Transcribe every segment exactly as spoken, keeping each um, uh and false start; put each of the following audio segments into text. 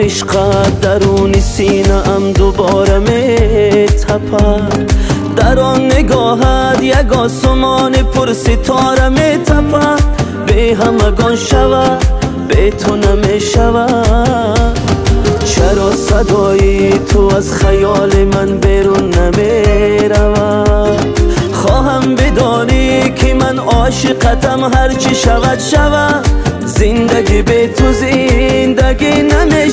عشقت درون سینه ام دوباره می تپد، در آن نگاهت یک آسمان پر ستاره می تپد. به همگان شود به تو نمی شود، چرا صدای تو از خیال من بیرون نمی رود؟ خواهم بدانی که من عاشقتم، هرچی شود شود، زندگی به تو زندگی نمی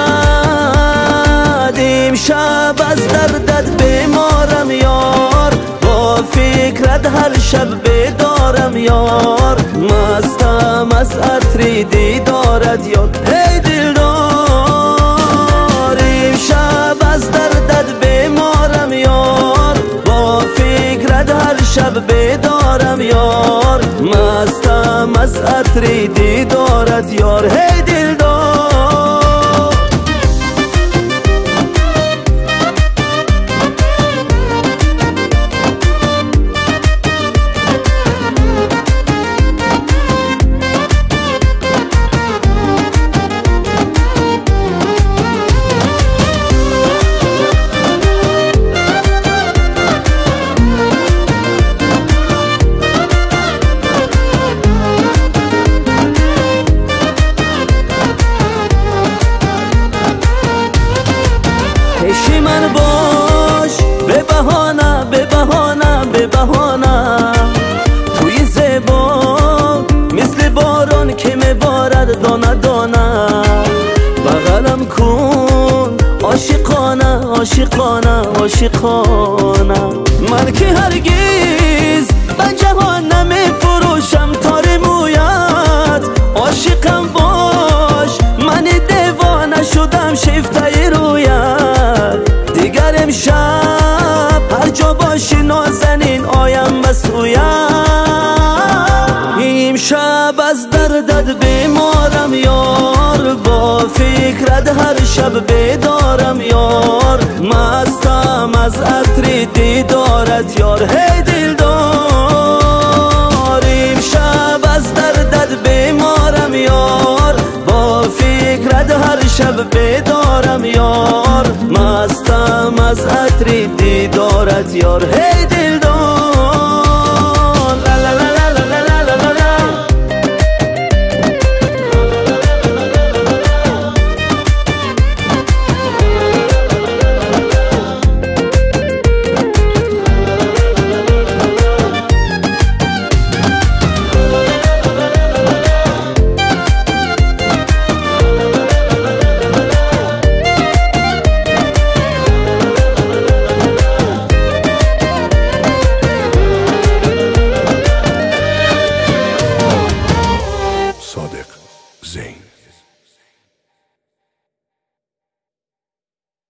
شود. امشب از دردت بیمارم یار، با فکرت هر شب بیدارم یار، مستم از عطر دیدارت یار. هی دلدار امشب از دردت بیمارم یار، با فکرت هر شب بیدارم یار، مستم از عطر دیدارت یار. هی دلدار پیش من باش به بهانه به بهانه به بهانه، توی زبان مثل باران که میبارد دانه دانه. بغلم کن عاشقانه عاشقانه عاشقانه، من که هرگز به جهان نمیفروشم تار مویت. عاشقم باش من دیوانه شدم شیفته رویت، دیگر امشب هر جا باشی نازنین آیم به سویت. امشب از دردت بیمارم یار، با فکرت هر شب بیدارم یار، مستم از عطر دیدارت یار. هی دلدار امشب از دردت بیمارم یار، با فکرت هر شب بیدارم یار، مستم از عطر دیدارت یار. هی دلدار